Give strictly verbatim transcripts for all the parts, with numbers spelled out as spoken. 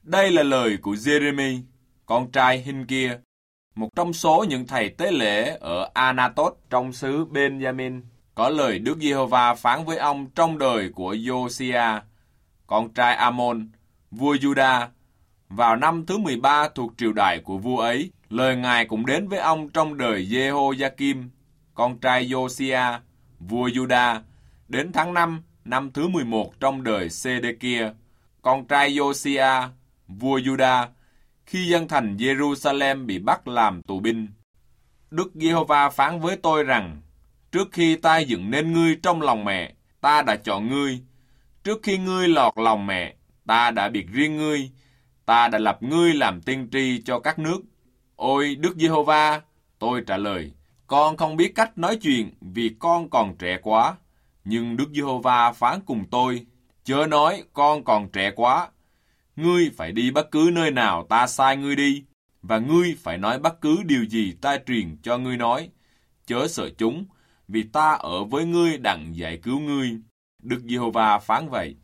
Đây là lời của Giê-rê-mi, con trai Hin-kia, một trong số những thầy tế lễ ở Anatot trong xứ Benjamin. Có lời Đức Giê-hô-va phán với ông trong đời của Giô-si-a, con trai Amon, vua Giu-đa, vào năm thứ mười ba thuộc triều đại của vua ấy. Lời Ngài cũng đến với ông trong đời Giê-hô-gia-kim, con trai Giô-si-a, vua Giu-đa, đến tháng năm, năm thứ mười một trong đời Sê-đê-kia, con trai Giô-si-a, vua Giu-đa, khi dân thành Giê-ru-sa-lem bị bắt làm tù binh. Đức Giê-hô-va phán với tôi rằng, trước khi ta dựng nên ngươi trong lòng mẹ, ta đã chọn ngươi. Trước khi ngươi lọt lòng mẹ, ta đã biệt riêng ngươi. Ta đã lập ngươi làm tiên tri cho các nước. Ôi Đức Giê-hô-va, tôi trả lời, con không biết cách nói chuyện vì con còn trẻ quá. Nhưng Đức Giê-hô-va phán cùng tôi, chớ nói con còn trẻ quá. Ngươi phải đi bất cứ nơi nào ta sai ngươi đi, và ngươi phải nói bất cứ điều gì ta truyền cho ngươi nói. Chớ sợ chúng, vì ta ở với ngươi đặng giải cứu ngươi. Đức Giê-hô-va phán vậy.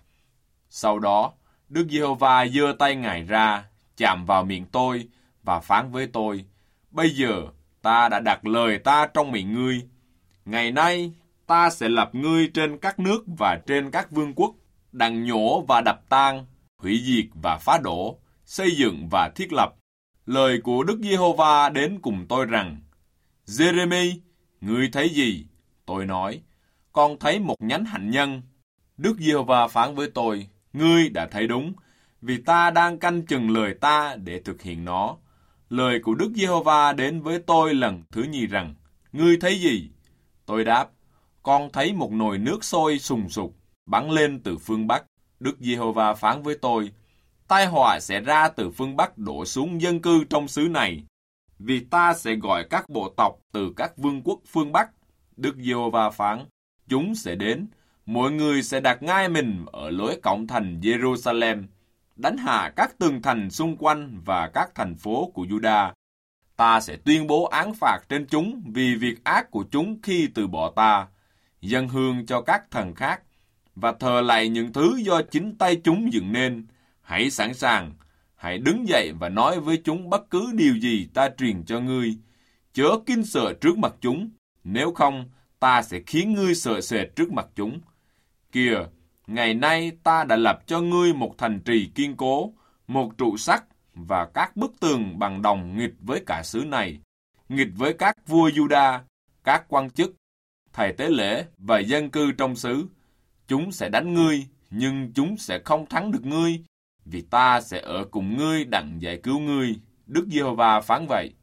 Sau đó, Đức Giê-hô-va giơ tay Ngài ra, chạm vào miệng tôi, và phán với tôi, bây giờ ta đã đặt lời ta trong miệng ngươi. Ngày nay, ta sẽ lập ngươi trên các nước và trên các vương quốc, đặng nhổ và đập tan, hủy diệt và phá đổ, xây dựng và thiết lập. Lời của Đức Giê-hô-va đến cùng tôi rằng, Giê-rê-mi, ngươi thấy gì? Tôi nói, con thấy một nhánh hạnh nhân. Đức Giê-hô-va phán với tôi, ngươi đã thấy đúng, vì ta đang canh chừng lời ta để thực hiện nó. Lời của Đức Giê-hô-va đến với tôi lần thứ nhì rằng, ngươi thấy gì? Tôi đáp, con thấy một nồi nước sôi sùng sục, bắn lên từ phương Bắc. Đức Giê-hô-va phán với tôi, tai họa sẽ ra từ phương Bắc đổ xuống dân cư trong xứ này, vì ta sẽ gọi các bộ tộc từ các vương quốc phương Bắc. Đức Giê-hô-va phán, chúng sẽ đến, mỗi người sẽ đặt ngai mình ở lối cổng thành Giê-ru-sa-lem, đánh hạ các tường thành xung quanh và các thành phố của Giu-đa. Ta sẽ tuyên bố án phạt trên chúng vì việc ác của chúng khi từ bỏ ta, dâng hương cho các thần khác, và thờ lạy những thứ do chính tay chúng dựng nên. Hãy sẵn sàng, hãy đứng dậy và nói với chúng bất cứ điều gì ta truyền cho ngươi. Chớ kinh sợ trước mặt chúng, nếu không, ta sẽ khiến ngươi sợ sệt trước mặt chúng. Kìa, ngày nay ta đã lập cho ngươi một thành trì kiên cố, một trụ sắt và các bức tường bằng đồng nghịch với cả xứ này, nghịch với các vua Giu-đa, các quan chức, thầy tế lễ và dân cư trong xứ. Chúng sẽ đánh ngươi, nhưng chúng sẽ không thắng được ngươi, vì ta sẽ ở cùng ngươi đặng giải cứu ngươi. Đức Giê-hô-va phán vậy.